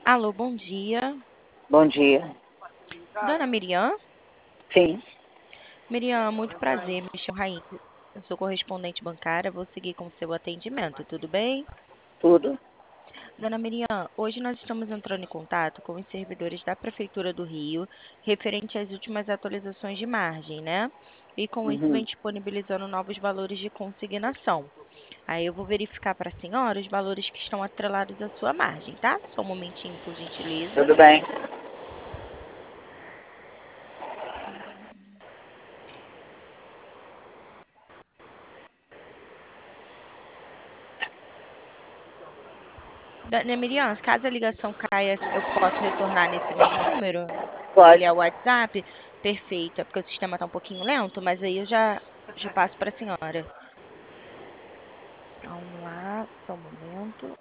Alô, bom dia. Bom dia. Dona Miriam? Sim, Miriam, muito prazer, me chamo Rainha. Eu sou correspondente bancária, vou seguir com o seu atendimento, tudo bem? tudo. Dona Miriam, hoje nós estamos entrando em contato com os servidores da Prefeitura do Rio, referente às últimas atualizações de margem, né? E com isso vem Uhum. disponibilizando novos valores de consignação. Aí eu vou verificar para a senhora os valores que estão atrelados à sua margem, tá? Só um momentinho, por gentileza. Tudo bem. Dona Miriam, caso a ligação caia, eu posso retornar nesse mesmo número? Ele Pode. é o WhatsApp? Perfeito, é porque o sistema está um pouquinho lento, mas aí eu já passo para a senhora. Vamos lá, só um momento.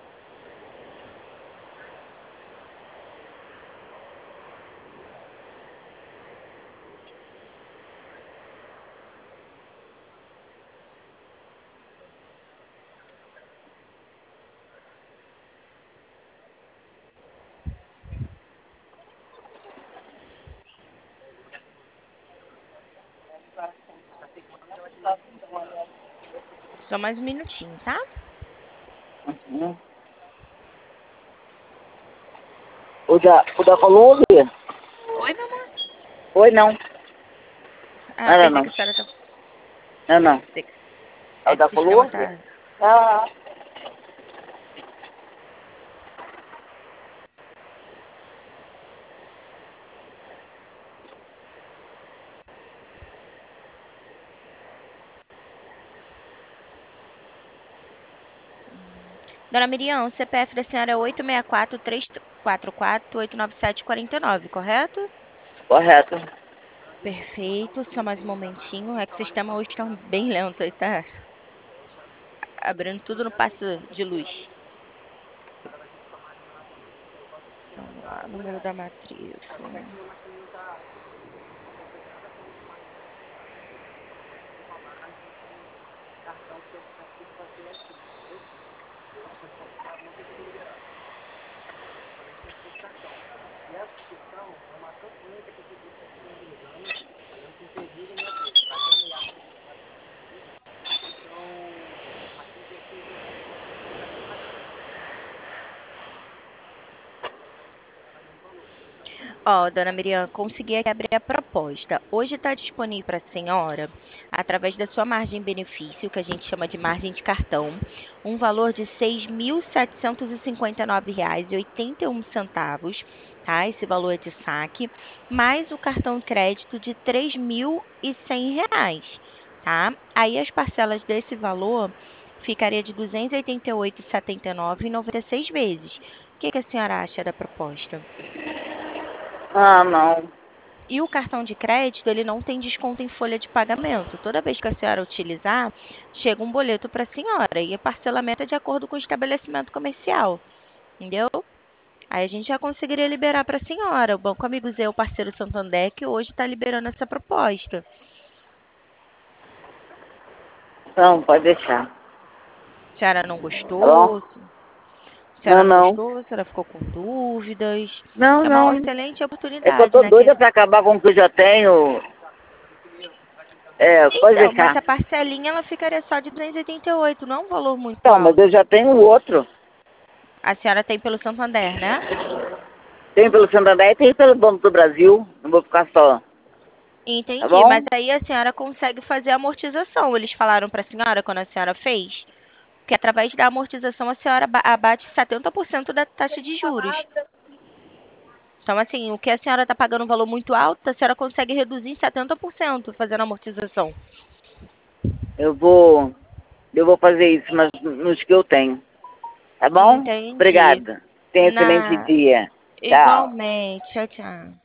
Só mais um minutinho, tá? Uhum. O da Colômbia? Oi, meu amor. Oi, não. Ah, Não, pensei não. que a senhora tá. Não, não. É o É que da o sistema Colômbia? tá. Ah. Dona Miriam, o CPF da senhora é 864-344-89749, correto? Correto. Perfeito, só mais um momentinho. É que o sistema hoje está bem lento, aí tá abrindo tudo no passo de luz. Vamos lá, número da matrícula. Ó, dona Miriam, consegui aqui abrir a proposta. Hoje está disponível para a senhora, através da sua margem benefício, que a gente chama de margem de cartão, um valor de R$ 6.759,81, tá? Esse valor é de saque, mais o cartão de crédito de R$ 3.100, tá? Aí as parcelas desse valor ficaria de R$ 288,79 em 96 vezes. O que que a senhora acha da proposta? Ah, não. E o cartão de crédito, ele não tem desconto em folha de pagamento. Toda vez que a senhora utilizar, chega um boleto para a senhora. E o parcelamento é de acordo com o estabelecimento comercial. Entendeu? Aí a gente já conseguiria liberar para a senhora. O Banco Amigos é o parceiro Santander que hoje está liberando essa proposta. Não, pode deixar. A senhora não Tá bom? gostou? A Não, senhora não não. gostou? A senhora ficou com dúvidas? Não, É uma não. excelente É que eu oportunidade, tô né? doida pra acabar com o que eu já tenho. É, pode Então, mas deixar. a parcelinha ela ficaria só de 288, não é um valor muito Então, mas alto. eu já tenho o outro. A senhora tem pelo Santander, né? Tem pelo Santander e tem pelo Banco do Brasil. Não vou ficar só. Tá Entendi, mas bom? aí a senhora consegue fazer a amortização. Eles falaram para a senhora quando a senhora fez que através da amortização a senhora abate 70% da taxa de juros. Então, assim, o que a senhora está pagando um valor muito alto, a senhora consegue reduzir em 70% fazendo a amortização. Eu vou. Eu vou fazer isso nos que eu tenho. Tá bom? Entendi. Obrigada. Tenha um excelente Na... dia. Tchau. Igualmente. Tchau, tchau.